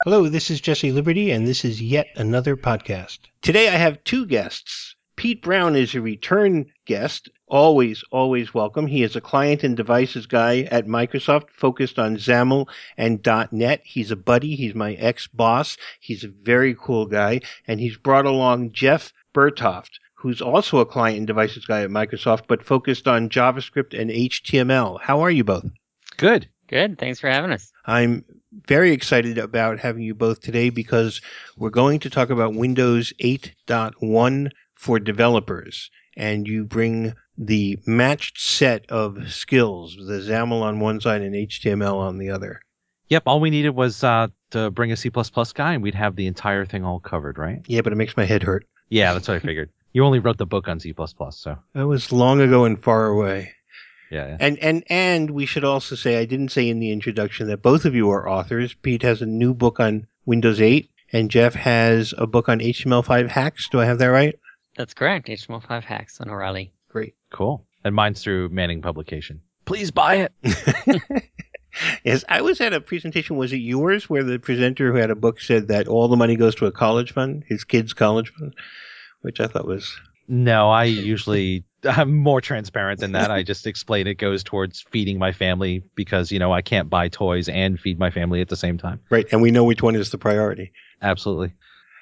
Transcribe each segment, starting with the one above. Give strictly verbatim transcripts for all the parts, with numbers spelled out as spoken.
Hello, this is Jesse Liberty, and this is yet another podcast. Today I have two guests. Pete Brown is a return guest, always, always welcome. He is a client and devices guy at Microsoft, focused on XAML and .NET. He's a buddy. He's my ex-boss. He's a very cool guy, and he's brought along Jeff Bertoft, who's also a client and devices guy at Microsoft, but focused on JavaScript and H T M L. How are you both? Good. Good. Thanks for having us. I'm very excited about having you both today because we're going to talk about Windows eight point one for developers. And you bring the matched set of skills, the XAML on one side and H T M L on the other. Yep, all we needed was uh, to bring a C plus plus guy and we'd have the entire thing all covered, right? Yeah, but it makes my head hurt. Yeah, that's what I figured. You only wrote the book on C plus plus, so. That was long ago and far away. Yeah, yeah. And, and, and we should also say, I didn't say in the introduction that both of you are authors. Pete has a new book on Windows eight, and Jeff has a book on H T M L five hacks. Do I have that right? That's correct. H T M L five hacks on O'Reilly. Great. Cool. And mine's through Manning Publication. Please buy it. Yes, I was at a presentation, was it yours, where the presenter who had a book said that all the money goes to a college fund, his kid's college fund, which I thought was... No, I usually... I'm more transparent than that. I just explain it goes towards feeding my family because, you know, I can't buy toys and feed my family at the same time. Right, and we know which one is the priority. Absolutely.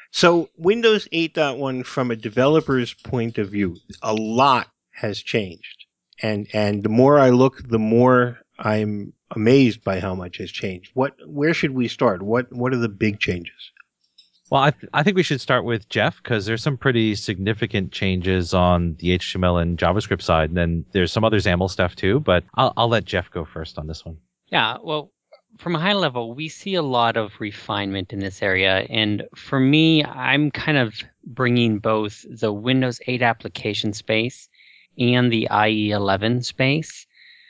So Windows eight point one, from a developer's point of view, a lot has changed. And and the more I look, the more I'm amazed by how much has changed. What, where should we start? What what are the big changes? Well, I, th- I think we should start with Jeff because there's some pretty significant changes on the H T M L and JavaScript side. And then there's some other XAML stuff too, but I'll, I'll let Jeff go first on this one. Yeah, well, from a high level, we see a lot of refinement in this area. And for me, I'm kind of bringing both the Windows eight application space and the I E eleven space.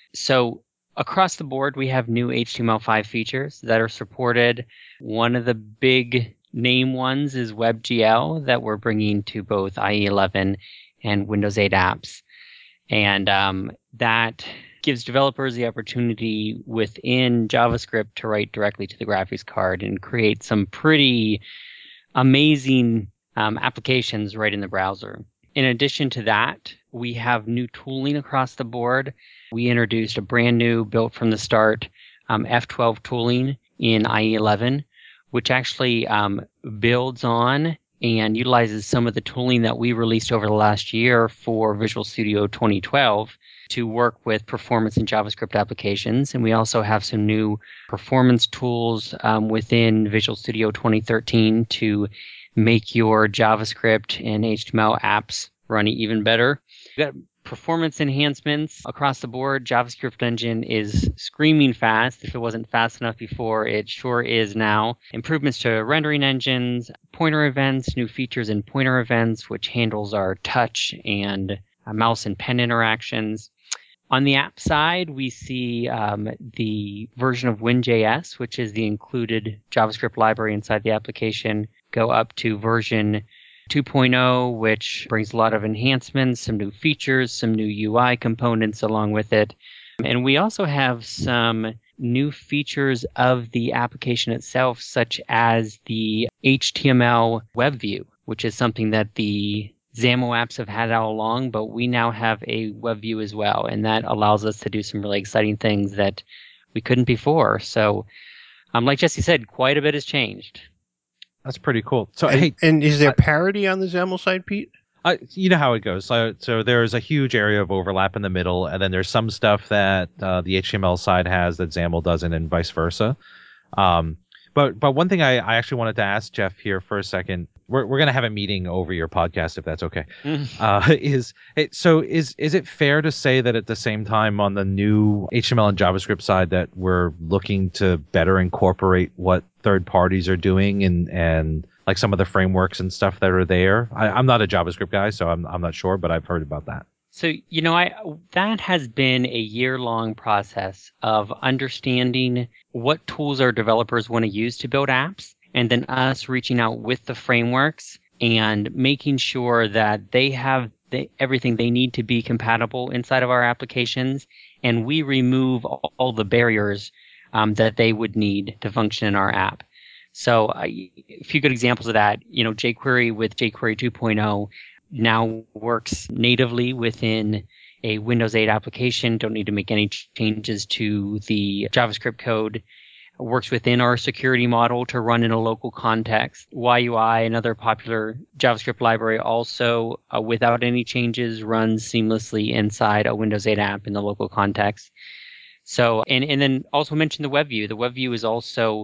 So across the board, we have new H T M L five features that are supported. One of the big name ones is WebGL that we're bringing to both I E eleven and Windows eight apps. And um, that gives developers the opportunity within JavaScript to write directly to the graphics card and create some pretty amazing um, applications right in the browser. In addition to that, we have new tooling across the board. We introduced a brand new, built from the start, um, F twelve tooling in I E eleven, which actually um, builds on and utilizes some of the tooling that we released over the last year for Visual Studio twenty twelve to work with performance in JavaScript applications. And we also have some new performance tools um, within Visual Studio twenty thirteen to make your JavaScript and H T M L apps run even better. We've got performance enhancements across the board. JavaScript engine is screaming fast. If it wasn't fast enough before, it sure is now. Improvements to rendering engines, pointer events, new features in pointer events, which handles our touch and uh, mouse and pen interactions. On the app side, we see um, the version of WinJS, which is the included JavaScript library inside the application, go up to version two point oh, which brings a lot of enhancements, some new features, some new U I components along with it. And we also have some new features of the application itself, such as the H T M L web view, which is something that the XAML apps have had all along, but we now have a web view as well. And that allows us to do some really exciting things that we couldn't before. So, um, like Jesse said, quite a bit has changed. That's pretty cool. So, and, hey, and is there parity on the XAML side, Pete? Uh, you know how it goes. So, so there's a huge area of overlap in the middle, and then there's some stuff that uh, the H T M L side has that XAML doesn't, and vice versa. Um, but but one thing I, I actually wanted to ask Jeff here for a second. We're we're gonna have a meeting over your podcast if that's okay. uh, is it, so is is it fair to say that at the same time on the new H T M L and JavaScript side that we're looking to better incorporate what third parties are doing and and like some of the frameworks and stuff that are there? I, I'm not a JavaScript guy, so I'm I'm not sure, but I've heard about that. So, you know, I that has been a year-long process of understanding what tools our developers want to use to build apps, and then us reaching out with the frameworks and making sure that they have the, everything they need to be compatible inside of our applications, and we remove all, all the barriers um, that they would need to function in our app. So uh, a few good examples of that, you know, jQuery with jQuery two point oh now works natively within a Windows eight application. Don't need to make any changes to the JavaScript code. Works within our security model to run in a local context. Y U I, another popular JavaScript library, also uh, without any changes runs seamlessly inside a Windows eight app in the local context. So, and, and then also mention the web view. The web view is also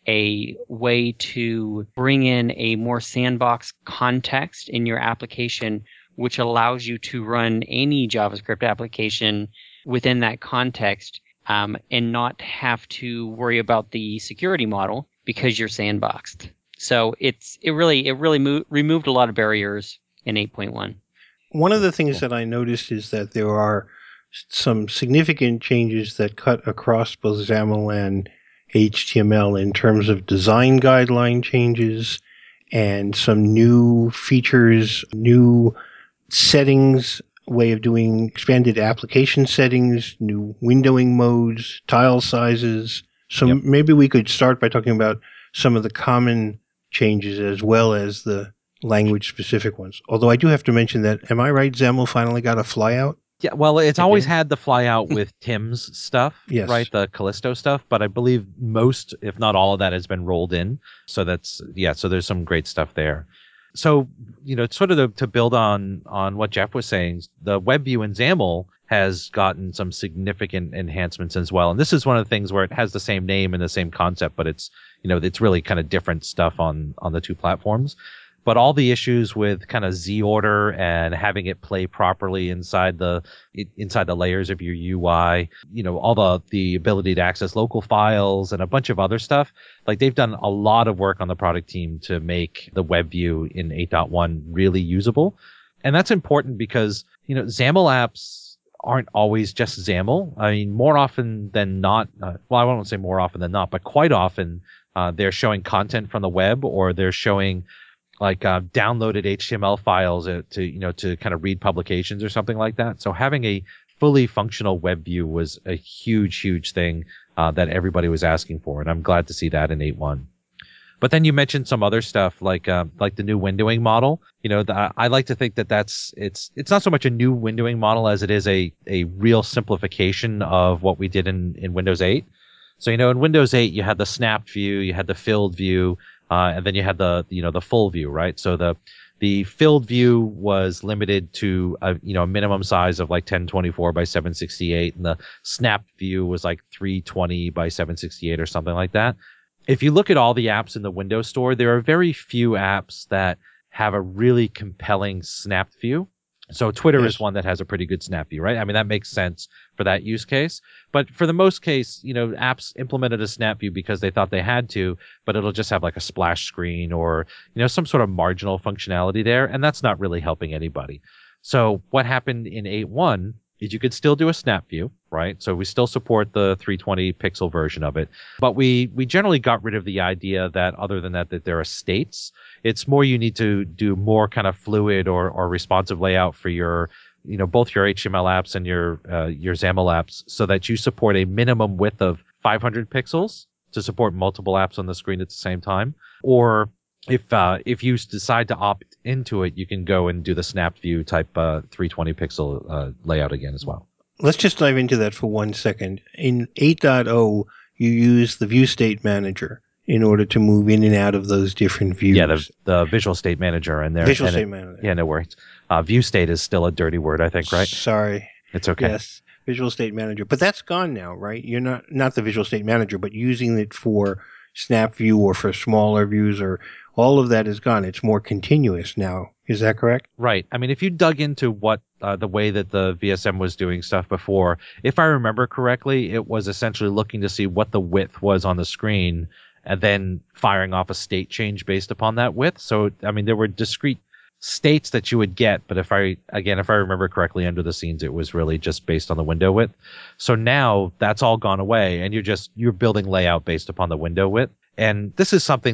a way to bring in a more sandbox context in your application, which allows you to run any JavaScript application within that context. Um, and not have to worry about the security model because you're sandboxed. So it's it really it really mo- removed a lot of barriers in eight point one. One of the things that I noticed is that there are some significant changes that cut across both XAML and H T M L in terms of design guideline changes and some new features, new settings, way of doing expanded application settings, new windowing modes, tile sizes. So Yep. maybe we could start by talking about some of the common changes as well as the language specific ones. Although I do have to mention that, am I right? XAML finally got a flyout? Yeah, well, it's It always did. had the flyout with Tim's stuff, Yes. right? The Callisto stuff, but I believe most, if not all of that has been rolled in. So that's, yeah, so there's some great stuff there. So, you know, sort of to, to build on on what Jeff was saying, the web view in XAML has gotten some significant enhancements as well. And this is one of the things where it has the same name and the same concept, but it's, you know, it's really kind of different stuff on on the two platforms. But all the issues with kind of Z order and having it play properly inside the inside the layers of your U I, you know, all the the ability to access local files and a bunch of other stuff. Like they've done a lot of work on the product team to make the web view in eight point one really usable. And that's important because, you know, XAML apps aren't always just XAML. I mean, more often than not, uh, well, I won't say more often than not, but quite often uh, they're showing content from the web or they're showing like uh, downloaded H T M L files uh, to, you know, to kind of read publications or something like that. So having a fully functional web view was a huge, huge thing uh, that everybody was asking for. And I'm glad to see that in eight point one. But then you mentioned some other stuff like uh, like the new windowing model. You know, the, I like to think that that's it's it's not so much a new windowing model as it is a a real simplification of what we did in, in Windows eight. So, you know, in Windows eight, you had the snapped view, you had the filled view, uh, and then you had the, you know, the full view, right? So the the filled view was limited to a, you know, a minimum size of like ten twenty-four by seven sixty-eight, and the snapped view was like three twenty by seven sixty-eight or something like that. If you look at all the apps in the Windows Store, there are very few apps that have a really compelling snapped view. So Twitter Yes. is one that has a pretty good snap view, right? I mean, that makes sense for that use case. But for the most case, you know, apps implemented a snap view because they thought they had to, but it'll just have like a splash screen or, you know, some sort of marginal functionality there. And that's not really helping anybody. So what happened in eight point one is you could still do a snap view, right? So we still support the three twenty pixel version of it, but we we generally got rid of the idea that other than that, that there are states. It's more you need to do more kind of fluid or, or responsive layout for your, you know, both your H T M L apps and your uh, your XAML apps so that you support a minimum width of five hundred pixels to support multiple apps on the screen at the same time. Or if uh, if you decide to opt into it, you can go and do the snap view type uh, three twenty pixel uh, layout again as well. Let's just dive into that for one second. In eight point oh, you use the View State Manager in order to move in and out of those different views. Yeah, the, the Visual State Manager and there. Visual and State it, Manager. Yeah, no worries. Uh, view State is still a dirty word, I think, right? Sorry. It's okay. Yes, Visual State Manager. But that's gone now, right? You're not not the Visual State Manager, but using it for Snap View or for smaller views, or all of that is gone. It's more continuous now. Is that correct? Right. I mean, if you dug into what uh, the way that the V S M was doing stuff before, if I remember correctly, it was essentially looking to see what the width was on the screen and then firing off a state change based upon that width. So, I mean, there were discrete states that you would get, but if I, again, if I remember correctly, under the scenes, it was really just based on the window width. So now that's all gone away and you're just, you're building layout based upon the window width. And this is something that,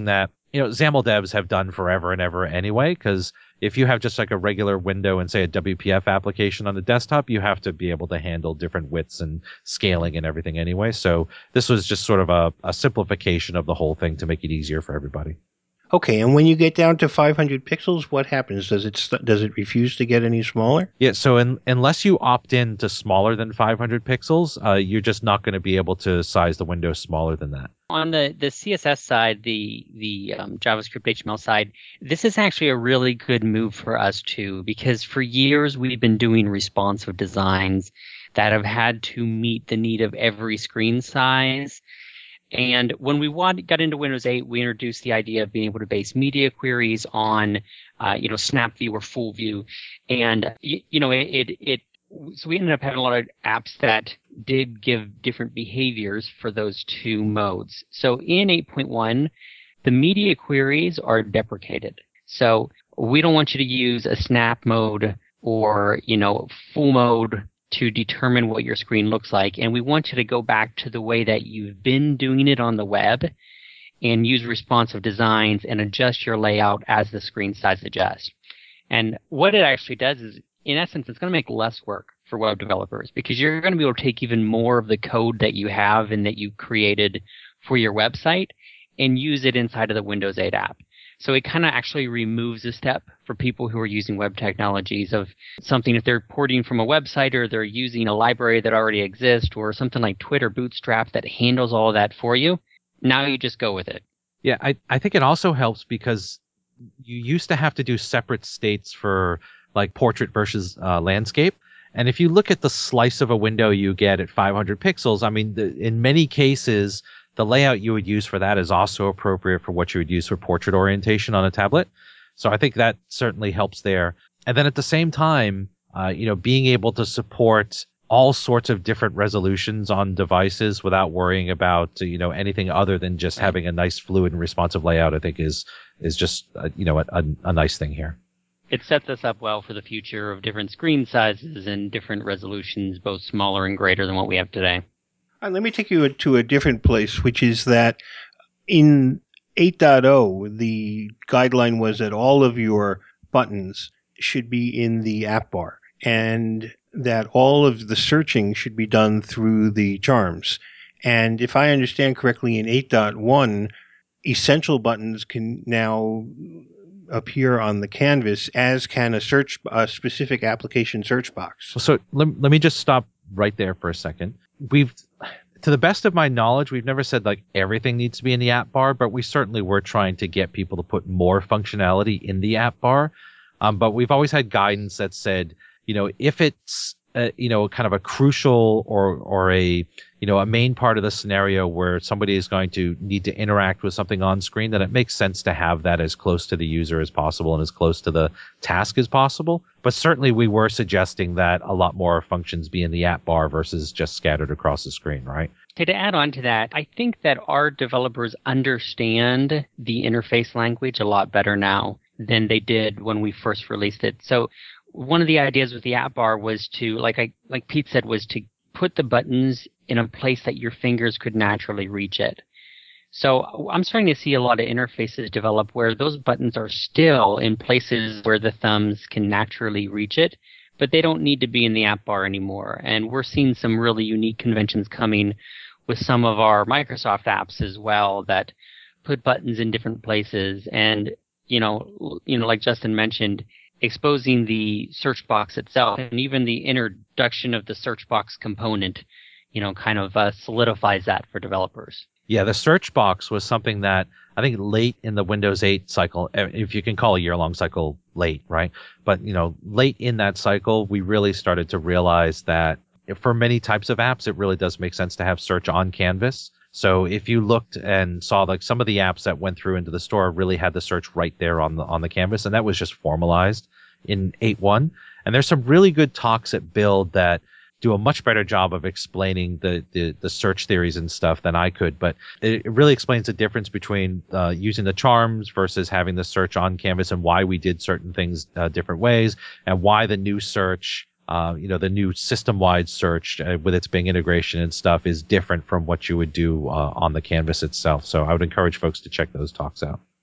you know, XAML devs have done forever and ever anyway, because if you have just like a regular window and say a W P F application on the desktop, you have to be able to handle different widths and scaling and everything anyway. So this was just sort of a, a simplification of the whole thing to make it easier for everybody. Okay, and when you get down to five hundred pixels, what happens? Does it st- does it refuse to get any smaller? Yeah, so in, unless you opt in to smaller than five hundred pixels, uh, you're just not going to be able to size the window smaller than that. On the, the C S S side, the the um, JavaScript H T M L side, this is actually a really good move for us too, because for years we've been doing responsive designs that have had to meet the need of every screen size. And when we want, got into Windows eight, we introduced the idea of being able to base media queries on, uh, you know, snap view or full view. And, you, you know, it, it, it, so we ended up having a lot of apps that did give different behaviors for those two modes. So in eight point one, the media queries are deprecated. So we don't want you to use a snap mode or, you know, full mode to determine what your screen looks like. And we want you to go back to the way that you've been doing it on the web and use responsive designs and adjust your layout as the screen size adjusts. And what it actually does is, in essence, it's going to make less work for web developers, because you're going to be able to take even more of the code that you have and that you created for your website and use it inside of the Windows eight app. So it kind of actually removes a step for people who are using web technologies of something, if they're porting from a website or they're using a library that already exists or something like Twitter Bootstrap that handles all of that for you. Now you just go with it. Yeah, I, I think it also helps because you used to have to do separate states for like portrait versus uh, landscape. And if you look at the slice of a window you get at five hundred pixels, I mean, the, in many cases, the layout you would use for that is also appropriate for what you would use for portrait orientation on a tablet. So I think that certainly helps there. And then at the same time, uh, you know, being able to support all sorts of different resolutions on devices without worrying about, you know, anything other than just Right. having a nice fluid and responsive layout, I think is is just, uh, you know, a, a, a nice thing here. It sets us up well for the future of different screen sizes and different resolutions, both smaller and greater than what we have today. Uh, let me take you to a different place, which is that in eight point oh, the guideline was that all of your buttons should be in the app bar and that all of the searching should be done through the charms. And if I understand correctly, in eight point one, essential buttons can now appear on the canvas, as can a search, a specific application search box. So let, let me just stop right there for a second. We've, to the best of my knowledge, we've never said like everything needs to be in the app bar, but we certainly were trying to get people to put more functionality in the app bar. Um, but we've always had guidance that said, you know, if it's, uh, you know, kind of a crucial or, or a, you know, a main part of the scenario where somebody is going to need to interact with something on screen, then it makes sense to have that as close to the user as possible and as close to the task as possible. But certainly we were suggesting that a lot more functions be in the app bar versus just scattered across the screen, right? Okay, to add on to that, I think that our developers understand the interface language a lot better now than they did when we first released it. So one of the ideas with the app bar was to, like I, like Pete said, was to put the buttons in a place that your fingers could naturally reach it. So I'm starting to see a lot of interfaces develop where those buttons are still in places where the thumbs can naturally reach it, but they don't need to be in the app bar anymore. And we're seeing some really unique conventions coming with some of our Microsoft apps as well that put buttons in different places. And, you know, you know, like Justin mentioned, exposing the search box itself and even the introduction of the search box component, you know, kind of uh, solidifies that for developers. Yeah, the search box was something that I think late in the Windows eight cycle, if you can call a year-long cycle late, right? But, you know, late in that cycle, we really started to realize that for many types of apps, it really does make sense to have search on canvas. So if you looked and saw like some of the apps that went through into the store really had the search right there on the on the canvas, and that was just formalized in eight point one. And there's some really good talks at Build that do a much better job of explaining the, the, the search theories and stuff than I could. But it, it really explains the difference between uh, using the charms versus having the search on canvas and why we did certain things uh, different ways and why the new search, uh, you know, the new system-wide search uh, with its Bing integration and stuff is different from what you would do uh, on the canvas itself. So I would encourage folks to check those talks out.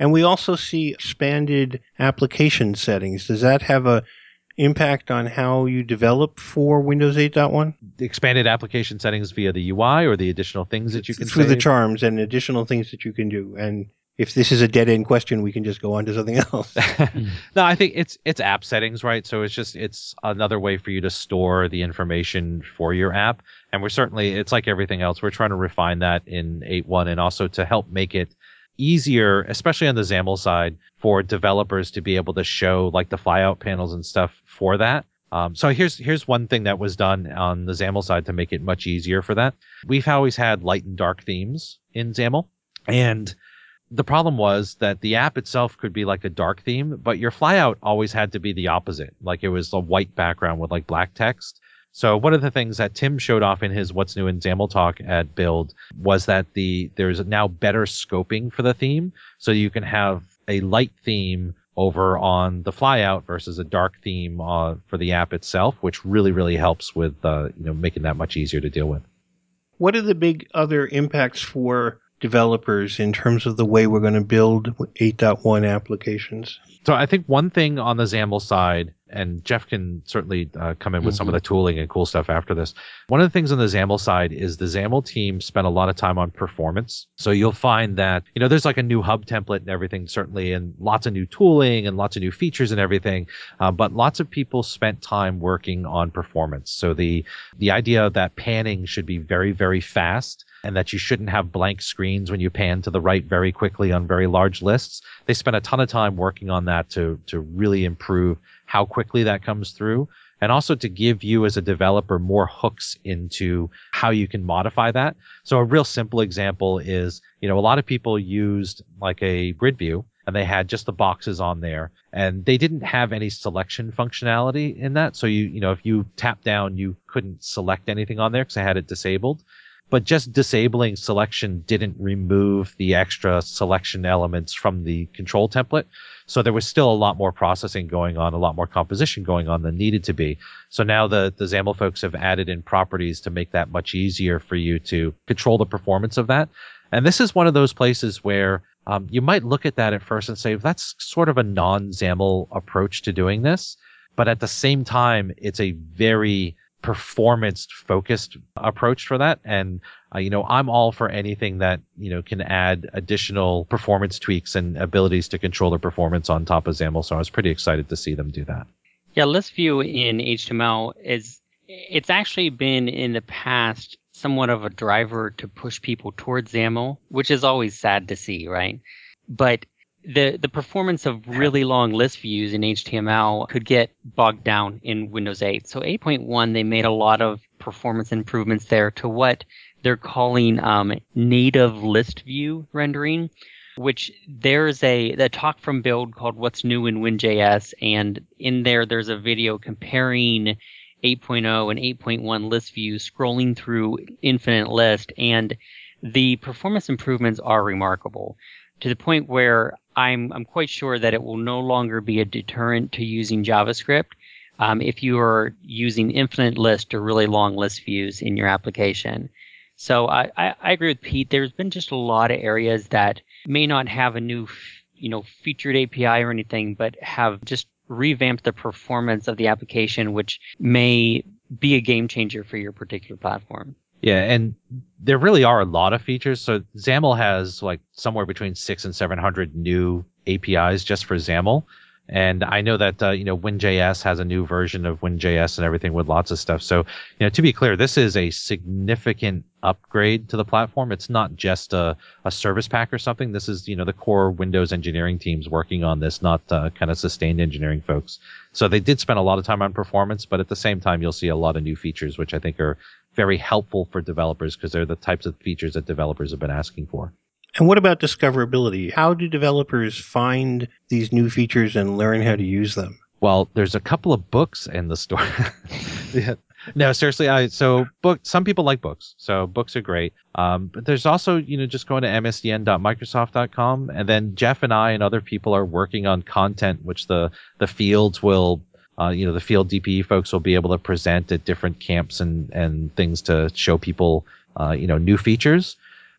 And we also see expanded application settings. Does that have a impact on how you develop for Windows eight point one? The expanded application settings via the U I or the additional things that you can Through save? the charms and additional things that you can do. And if this is a dead-end question, we can just go on to something else. No, I think it's it's app settings, right? So it's just it's another way for you to store the information for your app. And we're certainly, it's like everything else, we're trying to refine that in eight point one and also to help make it easier, especially on the XAML side, for developers to be able to show like the flyout panels and stuff for that. Um, so here's here's one thing that was done on the XAML side to make it much easier for that. We've always had light and dark themes in XAML, and the problem was that the app itself could be like a dark theme, but your flyout always had to be the opposite. Like it was a white background with like black text. So one of the things that Tim showed off in his What's New in XAML talk at Build was that the there's now better scoping for the theme. So you can have a light theme over on the flyout versus a dark theme uh, for the app itself, which really, really helps with uh, you know making that much easier to deal with. What are the big other impacts for developers in terms of the way we're going to build eight point one applications? So I think one thing on the XAML side, and Jeff can certainly uh, come in with mm-hmm. some of the tooling and cool stuff after this. One of the things on the XAML side is the XAML team spent a lot of time on performance. So you'll find that, you know, there's like a new hub template and everything, certainly, and lots of new tooling and lots of new features and everything. Uh, but lots of people spent time working on performance. So the the idea that panning should be very, very fast, and that you shouldn't have blank screens when you pan to the right very quickly on very large lists. They spent a ton of time working on that to to really improve how quickly that comes through, and also to give you as a developer more hooks into how you can modify that. So a real simple example is, you know, a lot of people used like a grid view and they had just the boxes on there and they didn't have any selection functionality in that. So you, you know, if you tap down, you couldn't select anything on there because I had it disabled. But just disabling selection didn't remove the extra selection elements from the control template. So there was still a lot more processing going on, a lot more composition going on than needed to be. So now the, the XAML folks have added in properties to make that much easier for you to control the performance of that. And this is one of those places where um, you might look at that at first and say, that's sort of a non-XAML approach to doing this. But at the same time, it's a very performance focused approach for that. And, uh, you know, I'm all for anything that, you know, can add additional performance tweaks and abilities to control the performance on top of XAML. So I was pretty excited to see them do that. Yeah, list view in H T M L is, it's actually been in the past somewhat of a driver to push people towards XAML, which is always sad to see, right? But the the performance of really long list views in H T M L could get bogged down in Windows eight. So eight point one, they made a lot of performance improvements there to what they're calling um, native list view rendering, which there's a, a talk from Build called What's New in WinJS, and in there there's a video comparing eight point oh and eight point one list views scrolling through infinite list, and the performance improvements are remarkable to the point where I'm I'm quite sure that it will no longer be a deterrent to using JavaScript um, if you are using infinite list or really long list views in your application. So I, I, I agree with Pete. There's been just a lot of areas that may not have a new, you know, featured A P I or anything, but have just revamped the performance of the application, which may be a game changer for your particular platform. Yeah, and there really are a lot of features. So XAML has like somewhere between six and seven hundred new A P Is just for XAML. And I know that, uh, you know, WinJS has a new version of WinJS and everything with lots of stuff. So, you know, to be clear, this is a significant upgrade to the platform. It's not just a, a service pack or something. This is, you know, the core Windows engineering teams working on this, not uh, kind of sustained engineering folks. So they did spend a lot of time on performance, but at the same time, you'll see a lot of new features, which I think are very helpful for developers because they're the types of features that developers have been asking for. And what about discoverability? How do developers find these new features and learn how to use them? Well, there's a couple of books in the store. Yeah. No, seriously. I so book. Some people like books, so books are great. Um, but there's also, you know, just going to m s d n dot microsoft dot com, and then Jeff and I and other people are working on content, which the the fields will. Uh, you know, the field D P E folks will be able to present at different camps and, and things to show people, uh, you know, new features.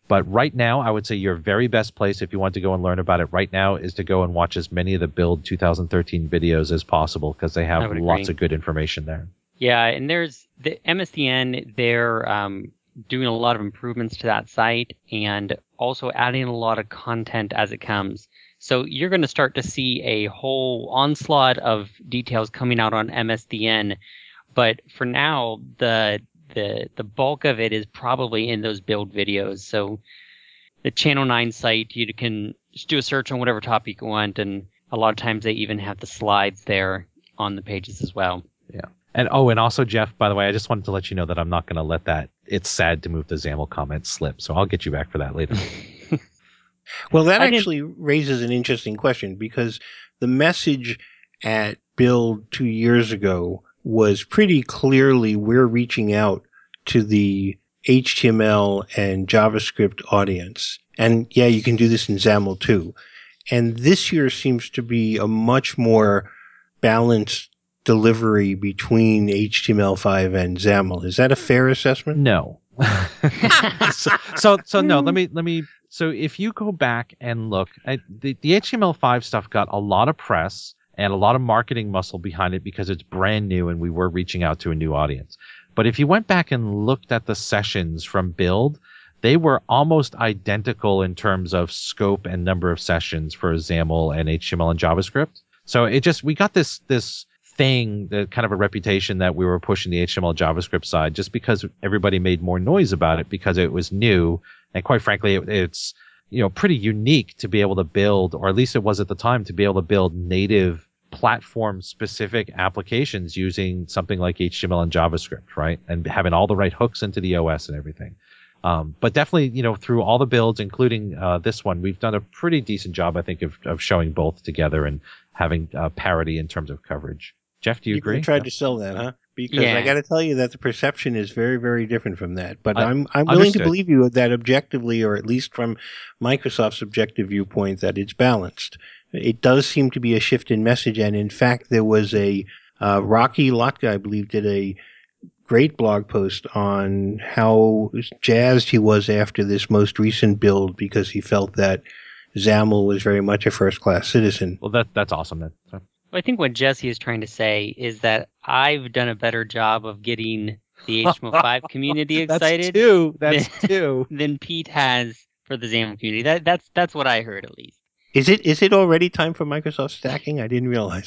But right now, I would say your very best place if you want to go and learn about it right now is to go and watch as many of the Build twenty thirteen videos as possible because they have lots agree. of good information there. Yeah, and there's the M S D N, they're um, doing a lot of improvements to that site and also adding a lot of content as it comes. So you're going to start to see a whole onslaught of details coming out on M S D N. But for now, the the the bulk of it is probably in those Build videos. So the Channel nine site, you can just do a search on whatever topic you want, and a lot of times they even have the slides there on the pages as well. Yeah. And oh, and also, Jeff, by the way, I just wanted to let you know that I'm not going to let that "it's sad to move the XAML" comment slip. So I'll get you back for that later. Well, that actually raises an interesting question because the message at Build two years ago was pretty clearly we're reaching out to the H T M L and JavaScript audience. And yeah, you can do this in XAML too. And this year seems to be a much more balanced delivery between H T M L five and XAML. Is that a fair assessment? No. so, so, so no, let me, let me, so if you go back and look at the, the H T M L five stuff got a lot of press and a lot of marketing muscle behind it because it's brand new and we were reaching out to a new audience. But if you went back and looked at the sessions from Build, they were almost identical in terms of scope and number of sessions for XAML and H T M L and JavaScript. So it just, we got this, this thing, the kind of a reputation that we were pushing the H T M L JavaScript side just because everybody made more noise about it because it was new. And quite frankly, it, it's, you know, pretty unique to be able to build, or at least it was at the time, to be able to build native platform specific applications using something like H T M L and JavaScript, right? And having all the right hooks into the O S and everything. Um, but definitely, you know, through all the builds, including uh, this one, we've done a pretty decent job, I think, of, of showing both together and having uh, parity in terms of coverage. Jeff, do you, you agree? You tried to sell that, huh? Because yeah. I got to tell you that the perception is very, very different from that. But I, I'm I'm willing understood. to believe you that objectively, or at least from Microsoft's objective viewpoint, that it's balanced. It does seem to be a shift in message, and in fact, there was a uh, Rocky Lotka, I believe, did a great blog post on how jazzed he was after this most recent build because he felt that XAML was very much a first-class citizen. Well, that that's awesome then. So. I think what Jesse is trying to say is that I've done a better job of getting the H T M L five community excited. That's two. That's than, two. than Pete has for the XAML community. That that's that's what I heard at least. Is it is it already time for Microsoft stacking? I didn't realize.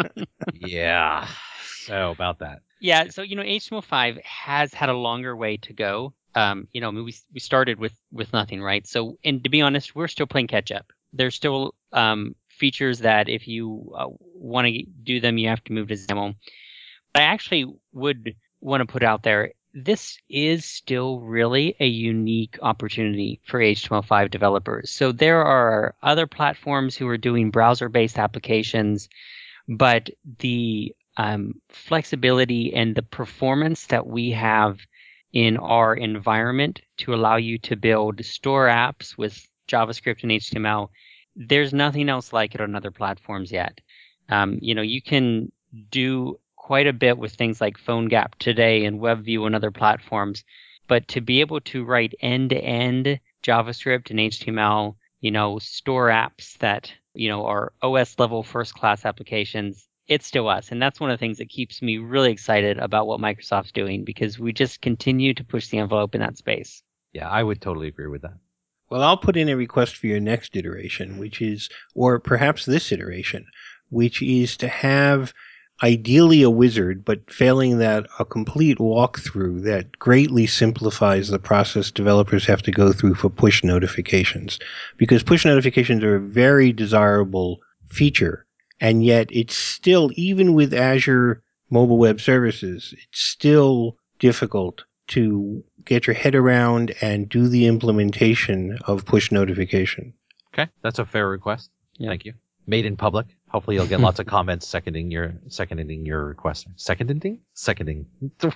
Yeah. So about that. Yeah. So you know, H T M L five has had a longer way to go. Um, you know, I mean, we we started with with nothing, right? So, and to be honest, we're still playing catch up. There's still um, features that if you uh, want to do them, you have to move to XAML. But I actually would want to put out there, this is still really a unique opportunity for H T M L five developers. So there are other platforms who are doing browser-based applications, but the um, flexibility and the performance that we have in our environment to allow you to build store apps with JavaScript and H T M L, there's nothing else like it on other platforms yet. Um, you know, you can do quite a bit with things like PhoneGap today and WebView and other platforms, but to be able to write end-to-end JavaScript and H T M L, you know, store apps that, you know, are O S level first-class applications, it's still us. And that's one of the things that keeps me really excited about what Microsoft's doing, because we just continue to push the envelope in that space. Yeah, I would totally agree with that. Well, I'll put in a request for your next iteration, which is, or perhaps this iteration, which is to have ideally a wizard, but failing that, a complete walkthrough that greatly simplifies the process developers have to go through for push notifications. Because push notifications are a very desirable feature, and yet it's still, even with Azure Mobile Web Services, it's still difficult to get your head around and do the implementation of push notification. Okay, that's a fair request. Yeah. Thank you. Made in public. Hopefully, you'll get lots of comments seconding your seconding your request. Seconding, seconding,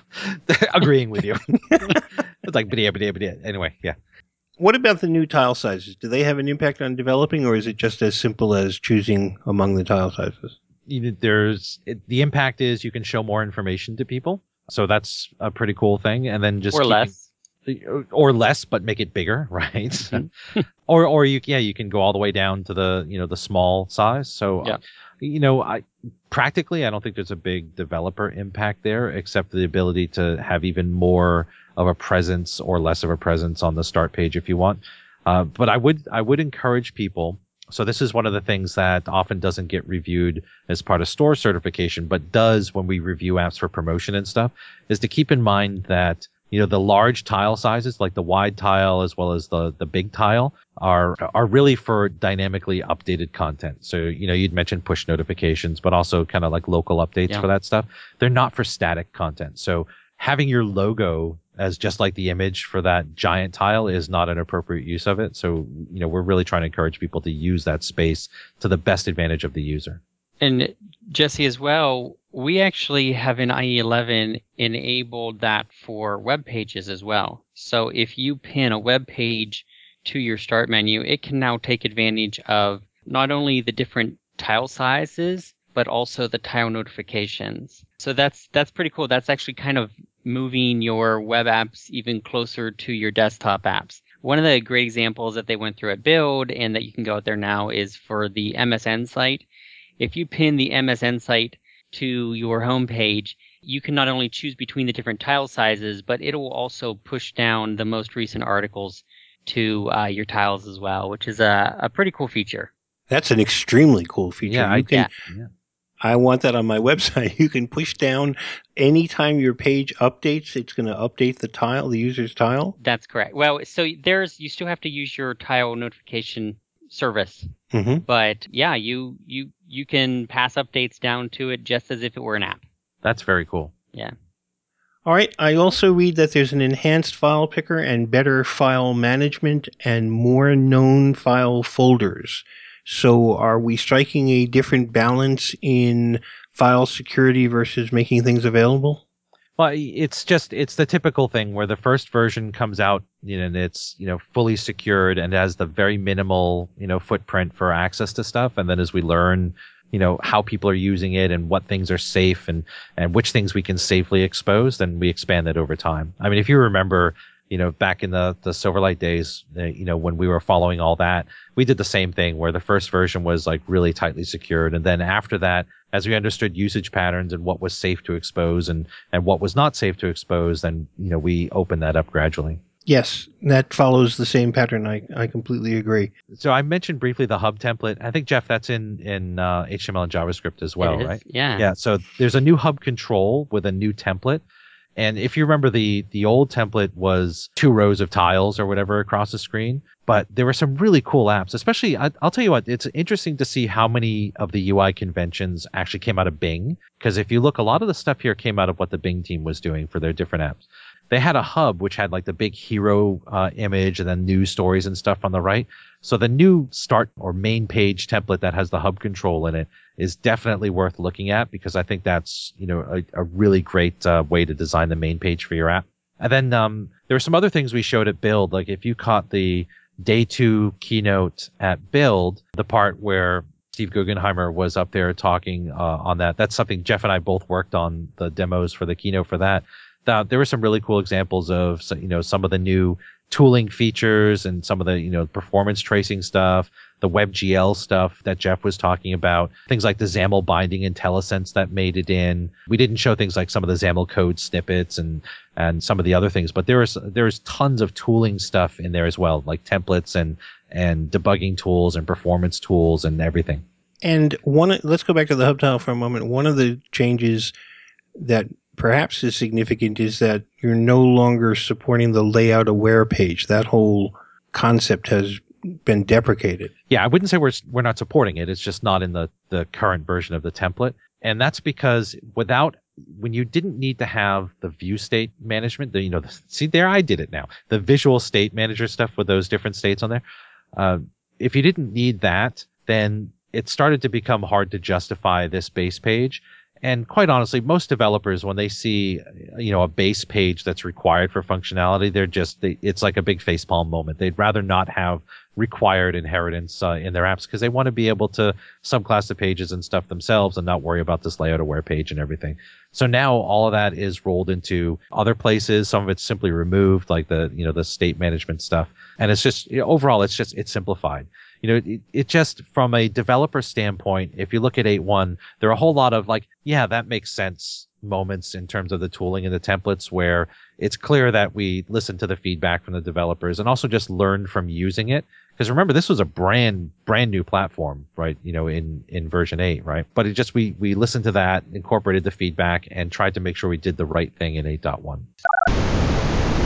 agreeing with you. It's like bidia bidia bidia. Anyway, yeah. What about the new tile sizes? Do they have an impact on developing, or is it just as simple as choosing among the tile sizes? There's it, the impact is you can show more information to people. So that's a pretty cool thing. And then just or keeping, less. or less, but make it bigger, right? Mm-hmm. or or you yeah you can go all the way down to the you know the small size. So yeah. uh, you know I practically I don't think there's a big developer impact there, except the ability to have even more of a presence or less of a presence on the start page if you want. Uh, but I would I would encourage people. So this is one of the things that often doesn't get reviewed as part of store certification, but does when we review apps for promotion and stuff, is to keep in mind that you know the large tile sizes, like the wide tile as well as the the big tile, are are really for dynamically updated content. So you know you'd mentioned push notifications, but also kind of like local updates yeah. for that stuff. They're not for static content. So having your logo as just like the image for that giant tile is not an appropriate use of it. So, you know, we're really trying to encourage people to use that space to the best advantage of the user. And Jesse, as well, we actually have in I E eleven enabled that for web pages as well. So if you pin a web page to your start menu, it can now take advantage of not only the different tile sizes, but also the tile notifications. So that's that's pretty cool. That's actually kind of moving your web apps even closer to your desktop apps. One of the great examples that they went through at Build and that you can go out there now is for the M S N site. If you pin the M S N site to your homepage, you can not only choose between the different tile sizes, but it will also push down the most recent articles to uh, your tiles as well, which is a, a pretty cool feature. That's an extremely cool feature. Yeah, you I, can, yeah. I want that on my website. You can push down anytime your page updates. It's going to update the tile, the user's tile. That's correct. Well, so there's you still have to use your tile notification service, mm-hmm. but yeah, you you you can pass updates down to it just as if it were an app. That's very cool. Yeah. All right. I also read that there's an enhanced file picker and better file management and more known file folders. So are we striking a different balance in file security versus making things available? Well, it's just, it's the typical thing where the first version comes out, you know, and it's, you know, fully secured and has the very minimal, you know, footprint for access to stuff. And then as we learn, you know, how people are using it and what things are safe and, and which things we can safely expose, then we expand that over time. I mean, if you remember, you know, back in the, the Silverlight days, uh, you know, when we were following all that, we did the same thing where the first version was like really tightly secured. And then after that, as we understood usage patterns and what was safe to expose and, and what was not safe to expose, then, you know, we opened that up gradually. Yes, that follows the same pattern. I, I completely agree. So I mentioned briefly the hub template. I think, Jeff, that's in, in uh, H T M L and JavaScript as well, right? Yeah. Yeah. So there's a new hub control with a new template. And if you remember, the the old template was two rows of tiles or whatever across the screen. But there were some really cool apps, especially, I, I'll tell you what, it's interesting to see how many of the U I conventions actually came out of Bing. Because if you look, a lot of the stuff here came out of what the Bing team was doing for their different apps. They had a hub which had like the big hero uh, image and then news stories and stuff on the right. So the new start or main page template that has the hub control in it is definitely worth looking at, because I think that's, you know, a, a really great uh, way to design the main page for your app. And then um, there were some other things we showed at Build. Like if you caught the day two keynote at Build, the part where Steve Guggenheimer was up there talking uh, on that, that's something Jeff and I both worked on the demos for the keynote for that. Uh, there were some really cool examples of, you know, some of the new tooling features and some of the, you know, performance tracing stuff, the WebGL stuff that Jeff was talking about, things like the XAML binding IntelliSense that made it in. We didn't show things like some of the XAML code snippets and and some of the other things, but there was there's tons of tooling stuff in there as well, like templates and and debugging tools and performance tools and everything. And one, let's go back to the hub tile for a moment. One of the changes that perhaps is significant is that you're no longer supporting the layout aware page. That whole concept has been deprecated. Yeah, I wouldn't say we're we're not supporting it. It's just not in the, the current version of the template. And that's because without, when you didn't need to have the view state management, the, you know, the, see there, I did it now. The visual state manager stuff with those different states on there. Uh, if you didn't need that, then it started to become hard to justify this base page. And quite honestly, most developers, when they see, you know, a base page that's required for functionality, they're just, they, it's like a big facepalm moment. They'd rather not have required inheritance uh, in their apps because they want to be able to subclass the pages and stuff themselves and not worry about this layout aware page and everything. So now all of that is rolled into other places. Some of it's simply removed, like the, you know, the state management stuff. And it's just, you know, overall, it's just, it's simplified. You know, it, it just, from a developer standpoint, if you look at eight point one, there are a whole lot of like, yeah, that makes sense moments in terms of the tooling and the templates where it's clear that we listened to the feedback from the developers and also just learned from using it. Because remember, this was a brand, brand new platform, right? You know, in, in version eight, right? But it just, we, we listened to that, incorporated the feedback, and tried to make sure we did the right thing in eight point one.